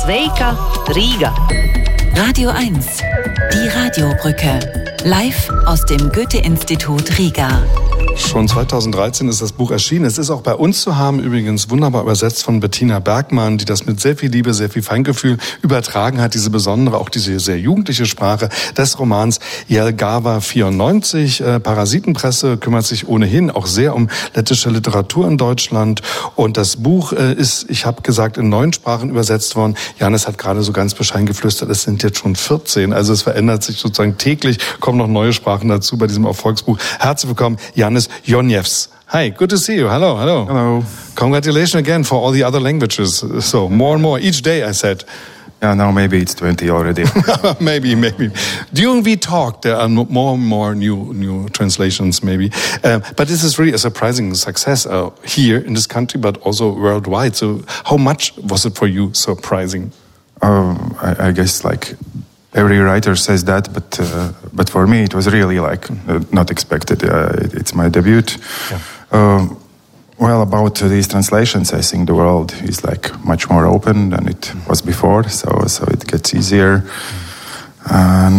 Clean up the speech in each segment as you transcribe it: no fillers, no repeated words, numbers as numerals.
Sveika, Riga. Radio 1, die Radiobrücke. Live aus dem Goethe-Institut Riga. Schon 2013 ist das Buch erschienen. Es ist auch bei uns zu haben, übrigens wunderbar übersetzt von Bettina Bergmann, die das mit sehr viel Liebe, sehr viel Feingefühl übertragen hat, diese besondere, auch diese sehr jugendliche Sprache des Romans Jelgava 94. Parasitenpresse kümmert sich ohnehin auch sehr um lettische Literatur in Deutschland. Und das Buch ist, ich habe gesagt, in 9 Sprachen übersetzt worden. Janis hat gerade so ganz bescheiden geflüstert, es sind jetzt schon 14. Also es verändert sich sozusagen täglich, kommen noch neue Sprachen dazu bei diesem Erfolgsbuch. Herzlich willkommen, Janis Jonevs. Hi, good to see you. Hello. Hello. Congratulations again for all the other languages. So more and more each day, I said. Yeah, now maybe it's 20 already. maybe. During we talk, there are more and more new translations, maybe. But this is really a surprising success here in this country, but also worldwide. So how much was it for you surprising? I guess like every writer says that, but for me it was really like not expected. It's my debut. Yeah. Well, about these translations, I think the world is like much more open than it was before, so it gets easier. And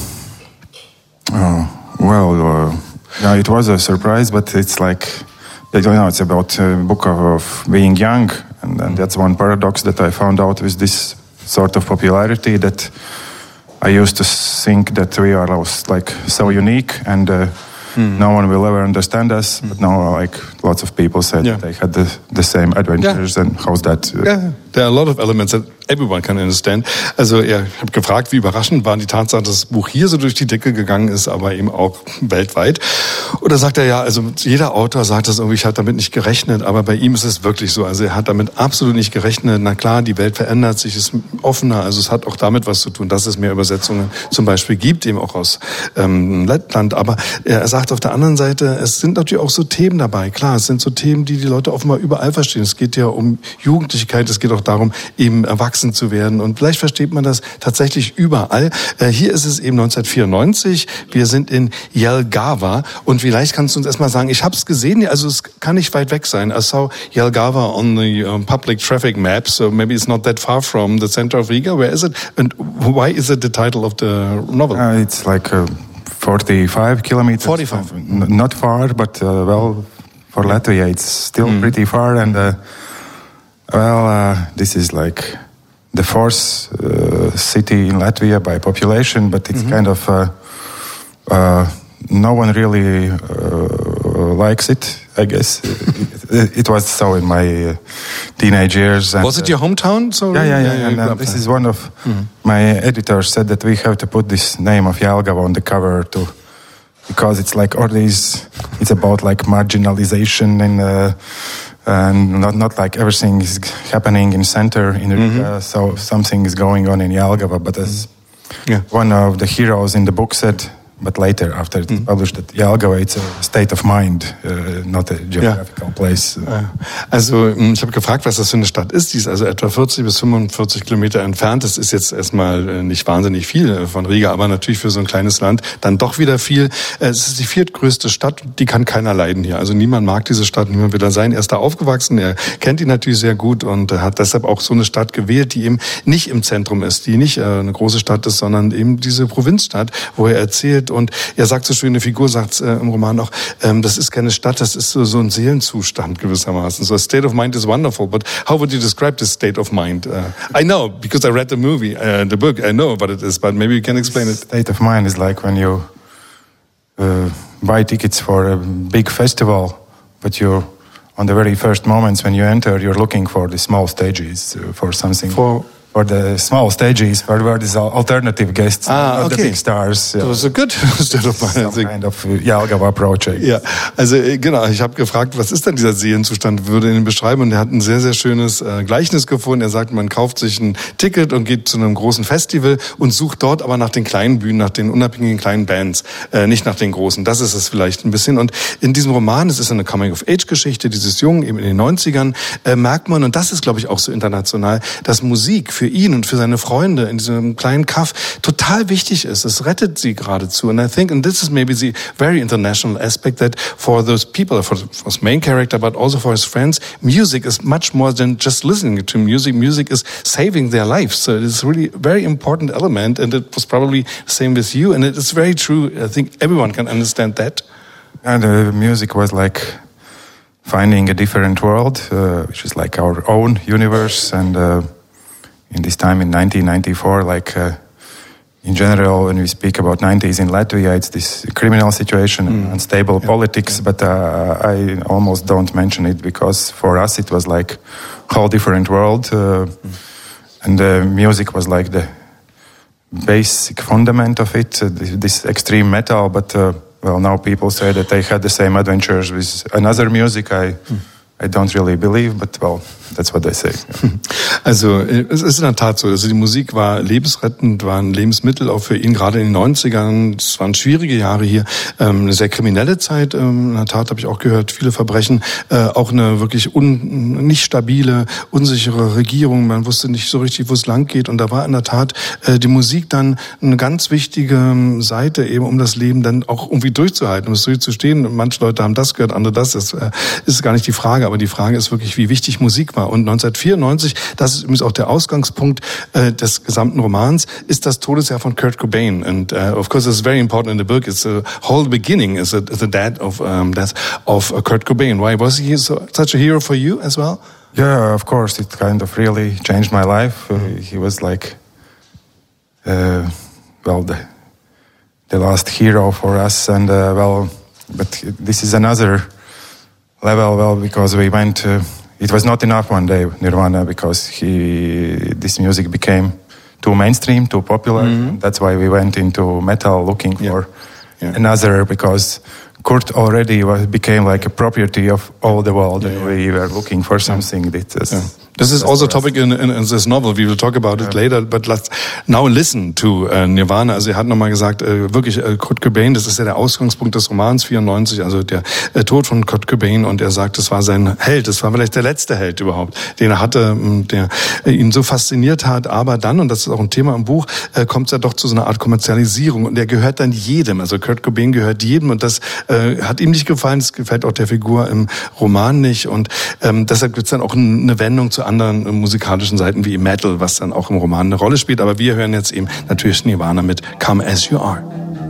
yeah, it was a surprise, but it's like, it's about a book of being young, and that's one paradox that I found out with this sort of popularity, that I used to think that we are like so unique and no one will ever understand us. But now, like, lots of people said that they had the same adventures. And how's that? There are a lot of elements that everyone can understand. Also, ich habe gefragt, wie überraschend war die Tatsache, dass das Buch hier so durch die Decke gegangen ist, aber eben auch weltweit. Und da sagt er also jeder Autor sagt das irgendwie, ich hatte damit nicht gerechnet, aber bei ihm ist es wirklich so. Also er hat damit absolut nicht gerechnet. Na klar, die Welt verändert sich, ist offener, also es hat auch damit was zu tun, dass es mehr Übersetzungen zum Beispiel gibt, eben auch aus Lettland. Aber er sagt auf der anderen Seite, es sind natürlich auch so Themen dabei. Klar, es sind so Themen, die Leute offenbar überall verstehen. Es geht ja um Jugendlichkeit, es geht auch darum, eben erwachsen zu werden. Und vielleicht versteht man das tatsächlich überall. Hier ist es eben 1994. Wir sind in Jelgava. Und vielleicht kannst du uns erstmal sagen, ich habe es gesehen, also es kann nicht weit weg sein. I saw Jelgava on the public traffic map, so maybe it's not that far from the center of Riga. Where is it? And why is it the title of the novel? It's like 45 kilometers. 45. Not far, but for Latvia it's still pretty far. And this is like the 4th city in Latvia by population, but it's kind of no one really likes it, I guess. It was so in my teenage years. And, was it your hometown? So yeah. And this is one of my editors said that we have to put this name of Jelgava on the cover too, because it's like all these. It's about like marginalization and not like everything is happening in center in Riga. So something is going on in Jelgava. But as one of the heroes in the book said. But later, after it's published, that Jelgava, it's a state of mind, not a geographical place. Also, ich habe gefragt, was das für eine Stadt ist. Die ist also etwa 40 bis 45 Kilometer entfernt. Das ist jetzt erstmal nicht wahnsinnig viel von Riga, aber natürlich für so ein kleines Land dann doch wieder viel. Es ist die 4. größte Stadt, die kann keiner leiden hier. Also niemand mag diese Stadt, niemand will da sein. Er ist da aufgewachsen, er kennt die natürlich sehr gut und hat deshalb auch so eine Stadt gewählt, die eben nicht im Zentrum ist, die nicht eine große Stadt ist, sondern eben diese Provinzstadt, wo er erzählt. Und er sagt so schön, eine Figur sagt im Roman auch, das ist keine Stadt, das ist so ein Seelenzustand gewissermaßen. So a state of mind is wonderful, but how would you describe this state of mind? I know, because I read the movie, the book, I know what it is, but maybe you can explain it. State of mind is like when you buy tickets for a big festival, but you're on the very first moments when you enter, you're looking for the small stages, for something. For the small stages, where there's alternative guests, not the big stars. That was a good state of mind, I think. Kind of Jelgava project. Ja, also genau, ich habe gefragt, was ist denn dieser Seelenzustand, würde ihn beschreiben, und er hat ein sehr, sehr schönes Gleichnis gefunden. Er sagt, man kauft sich ein Ticket und geht zu einem großen Festival und sucht dort aber nach den kleinen Bühnen, nach den unabhängigen kleinen Bands, nicht nach den großen. Das ist es vielleicht ein bisschen. Und in diesem Roman, es ist eine Coming-of-Age-Geschichte dieses Jungen, eben in den 90ern, merkt man, und das ist, glaube ich, auch so international, dass Musik für ihn und für seine Freunde in diesem kleinen Kaff total wichtig ist. Es rettet sie geradezu. And I think, and this is maybe the very international aspect, that for those people, for his main character, but also for his friends, music is much more than just listening to music. Music is saving their lives. So it is really a very important element, and it was probably the same with you, and it is very true. I think everyone can understand that. And the music was like finding a different world, which is like our own universe. And in this time in 1994, like in general, when we speak about 90s in Latvia, it's this criminal situation, unstable politics, but I almost don't mention it because for us it was like a whole different world. And the music was like the basic fundament of it, this extreme metal, but well, now people say that they had the same adventures with another music. I don't really believe, but well, that's what they say. Yeah. Also es ist in der Tat so, also die Musik war lebensrettend, war ein Lebensmittel auch für ihn, gerade in den 90ern. Es waren schwierige Jahre hier, eine sehr kriminelle Zeit. In der Tat habe ich auch gehört, viele Verbrechen, auch eine wirklich nicht stabile, unsichere Regierung. Man wusste nicht so richtig, wo es lang geht. Und da war in der Tat die Musik dann eine ganz wichtige Seite, eben um das Leben dann auch irgendwie durchzuhalten, um es durchzustehen. Manche Leute haben das gehört, andere das. Das ist gar nicht die Frage, aber die Frage ist wirklich, wie wichtig Musik war. Und 1994, das ist übrigens auch der Ausgangspunkt des gesamten Romans, ist das Todesjahr von Kurt Cobain. And of course, it's very important in the book. It's the whole beginning is the death of Kurt Cobain. Why was he such a hero for you as well? Yeah, of course, it kind of really changed my life. He was like, well, the last hero for us, and but this is another level. Well, because we went. It was not enough one day, Nirvana, because this music became too mainstream, too popular. Mm-hmm. That's why we went into metal, looking for another, because Kurt already became like a property of all the world, and we were looking for something that is... This is also a topic in this novel. We will talk about it later, but let's now listen to Nirvana. Also er hat nochmal gesagt, wirklich Kurt Cobain, das ist ja der Ausgangspunkt des Romans 94, also der Tod von Kurt Cobain, und er sagt, es war sein Held, es war vielleicht der letzte Held überhaupt, den er hatte, der ihn so fasziniert hat, aber dann, und das ist auch ein Thema im Buch, kommt es ja doch zu so einer Art Kommerzialisierung, und der gehört dann jedem, also Kurt Cobain gehört jedem, und das hat ihm nicht gefallen, das gefällt auch der Figur im Roman nicht, und deshalb gibt es dann auch eine Wendung zu anderen musikalischen Seiten wie Metal, was dann auch im Roman eine Rolle spielt. Aber wir hören jetzt eben natürlich Nirvana mit Come As You Are.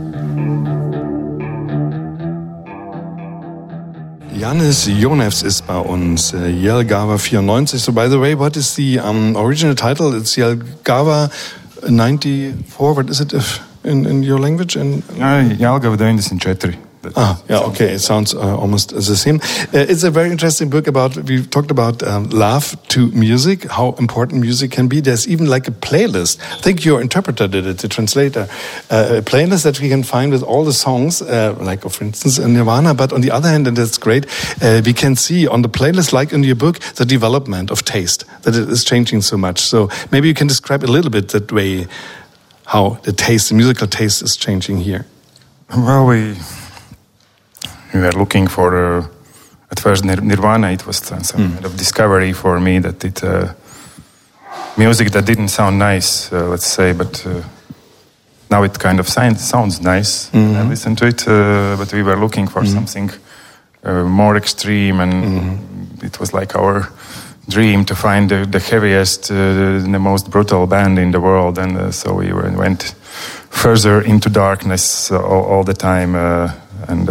Yannis Jonevs ist bei uns, Jelgava 94. So by the way, what is the original title? It's Jelgava 94. What is it in your language? Jelgava 94. Okay. It sounds almost the same. It's a very interesting book we talked about love to music, how important music can be. There's even like a playlist. I think your interpreter did it, the translator. A playlist that we can find with all the songs, like for instance Nirvana. But on the other hand, and that's great, we can see on the playlist, like in your book, the development of taste, that it is changing so much. So maybe you can describe a little bit that way, how the musical taste is changing here. Well, we were looking for, at first Nirvana, it was some kind of discovery for me that it, music that didn't sound nice, let's say, but now it kind of sounds nice. Mm-hmm. I listen to it, but we were looking for something more extreme, and it was like our dream to find the heaviest, the most brutal band in the world, and so we went further into darkness all the time, and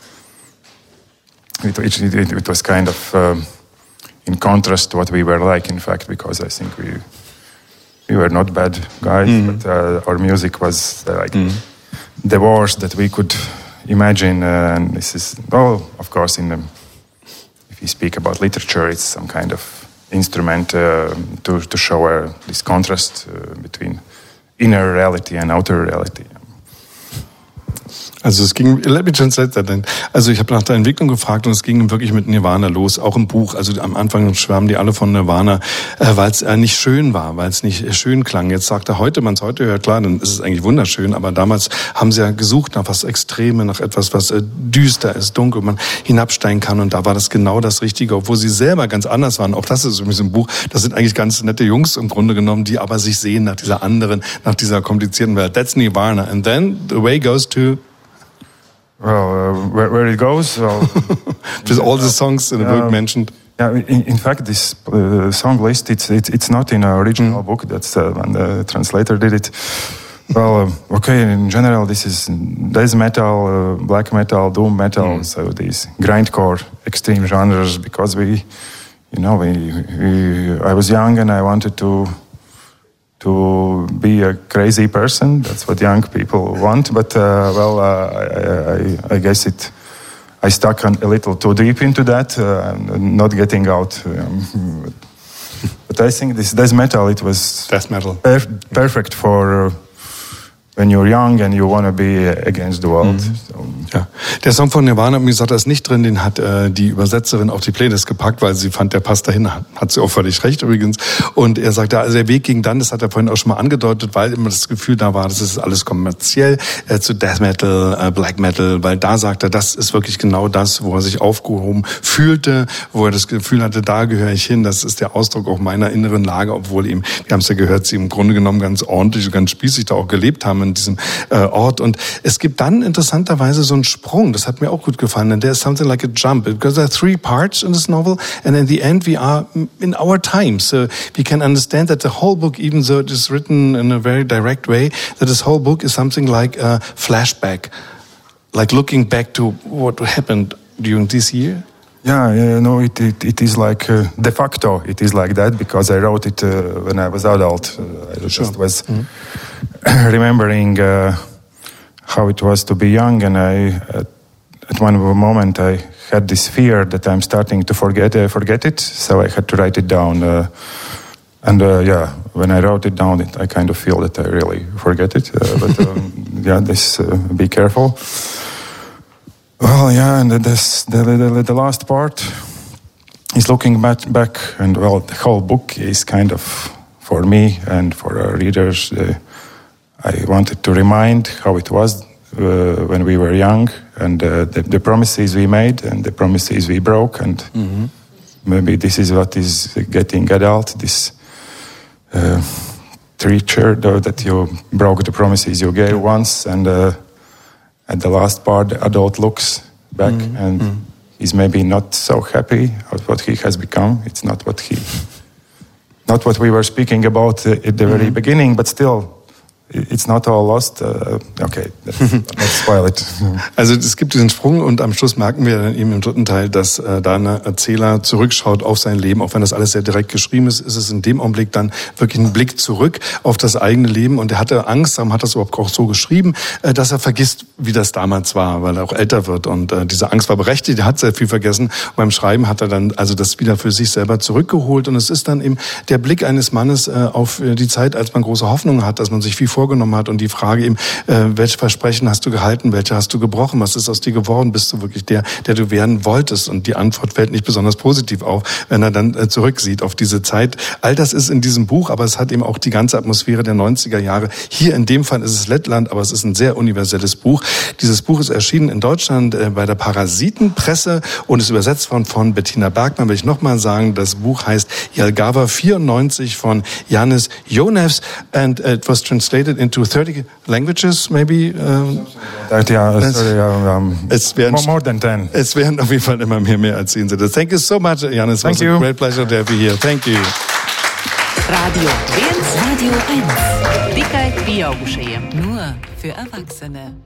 it was kind of in contrast to what we were like, in fact, because I think we were not bad guys, but our music was like the worst that we could imagine. And this is, of course, if you speak about literature, it's some kind of instrument to show this contrast between inner reality and outer reality. Also es ging, let me translate that then. Also ich habe nach der Entwicklung gefragt und es ging wirklich mit Nirvana los, auch im Buch. Also am Anfang schwärmen die alle von Nirvana, weil es nicht schön war, weil es nicht schön klang. Jetzt sagt er heute, man es heute hört, klar, dann ist es eigentlich wunderschön, aber damals haben sie ja gesucht nach was Extreme, nach etwas, was düster ist, dunkel, man hinabsteigen kann und da war das genau das Richtige, obwohl sie selber ganz anders waren. Auch das ist übrigens im Buch, das sind eigentlich ganz nette Jungs im Grunde genommen, die aber sich sehen nach dieser anderen, nach dieser komplizierten Welt. That's Nirvana. And then the way goes to... Well, where it goes, well, with all the songs in the book mentioned. Yeah, in fact, this song list it's not in our original book. That's when the translator did it. Well, okay. In general, this is death metal, black metal, doom metal. So these grindcore extreme genres. Because I was young and I wanted to be a crazy person. That's what young people want. But I guess I stuck a little too deep into that, not getting out. But I think this death metal, it was death metal perfect for when you're young and you want to be against the world. Ja. Der Song von Nirvana, wie gesagt, ist nicht drin, den hat die Übersetzerin auf die Playlist gepackt, weil sie fand, der passt dahin, hat sie auch völlig recht übrigens. Und er sagt, also der Weg ging dann, das hat er vorhin auch schon mal angedeutet, weil immer das Gefühl da war, das ist alles kommerziell, zu Death Metal, Black Metal, weil da sagt er, das ist wirklich genau das, wo er sich aufgehoben fühlte, wo er das Gefühl hatte, da gehöre ich hin, das ist der Ausdruck auch meiner inneren Lage, obwohl eben, wir haben es ja gehört, sie im Grunde genommen ganz ordentlich und ganz spießig da auch gelebt haben in diesem Ort. Und es gibt dann interessanterweise so einen Sprung, das hat mir auch gut gefallen, and there's something like a jump, because there are 3 parts in this novel, and in the end we are in our time, so we can understand that the whole book, even though it is written in a very direct way, that this whole book is something like a flashback, like looking back to what happened during this year. Yeah, it is like de facto it is like that, because I wrote it when I was adult. I just was remembering how it was to be young, and at one moment I had this fear that I'm starting to forget it, so I had to write it down. When I wrote it down, I kind of feel that I really forget it. Be careful. Well, yeah, and the last part is looking back, and well, the whole book is kind of, for me and for our readers, I wanted to remind how it was when we were young, and the promises we made and the promises we broke, and maybe this is what is getting adult, this creature, though, that you broke the promises you gave once, and at the last part, the adult looks back and he's maybe not so happy with what he has become. It's not what we were speaking about at the very beginning, but still, it's not all lost. Okay, let's spoil it. Also es gibt diesen Sprung und am Schluss merken wir dann eben im 3. Teil, dass da ein Erzähler zurückschaut auf sein Leben. Auch wenn das alles sehr direkt geschrieben ist, ist es in dem Augenblick dann wirklich ein Blick zurück auf das eigene Leben. Und er hatte Angst, darum hat er es überhaupt auch so geschrieben, dass er vergisst, wie das damals war, weil er auch älter wird. Und diese Angst war berechtigt, er hat sehr viel vergessen. Und beim Schreiben hat er dann also das wieder für sich selber zurückgeholt. Und es ist dann eben der Blick eines Mannes auf die Zeit, als man große Hoffnungen hat, dass man sich viel vorgenommen hat, und die Frage eben, welche Versprechen hast du gehalten, welche hast du gebrochen, was ist aus dir geworden, bist du wirklich der du werden wolltest? Und die Antwort fällt nicht besonders positiv auf, wenn er dann zurücksieht auf diese Zeit. All das ist in diesem Buch, aber es hat eben auch die ganze Atmosphäre der 90er Jahre. Hier in dem Fall ist es Lettland, aber es ist ein sehr universelles Buch. Dieses Buch ist erschienen in Deutschland bei der Parasitenpresse und ist übersetzt worden von Bettina Bergmann. Will ich nochmal sagen, das Buch heißt Jelgava 94 von Janis Jonevs, and it was translated into 30 languages, maybe. More than 10. Es werden auf jeden Fall immer mehr als 10 sind. Thank you so much, Janis. It was a great pleasure to have you here. Thank you. Radio 1. Radio 1. Nur für Erwachsene.